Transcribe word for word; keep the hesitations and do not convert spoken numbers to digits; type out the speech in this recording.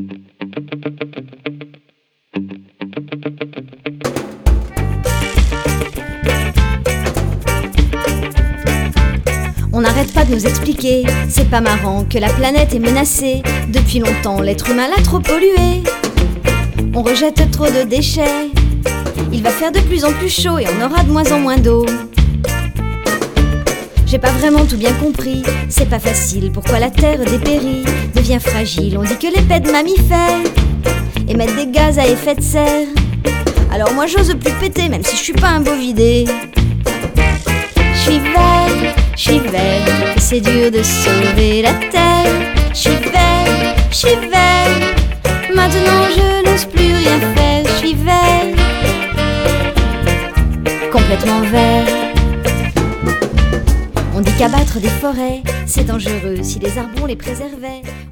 On n'arrête pas de nous expliquer, c'est pas marrant que la planète est menacée. Depuis longtemps, l'être humain l'a trop polluée. On rejette trop de déchets. Il va faire de plus en plus chaud et on aura de moins en moins d'eau. J'ai pas vraiment tout bien compris, c'est pas facile. Pourquoi la terre dépérit, devient fragile. On dit que les pets de mammifères émettent des gaz à effet de serre. Alors moi j'ose plus péter, même si je suis pas un bovidé. J'suis vert, j'suis vert, et c'est dur de sauver la terre. J'suis vert, j'suis vert, maintenant je n'ose plus rien faire. J'suis vert, complètement vert. On dit qu'abattre des forêts, c'est dangereux. Si les arbres on les préservait,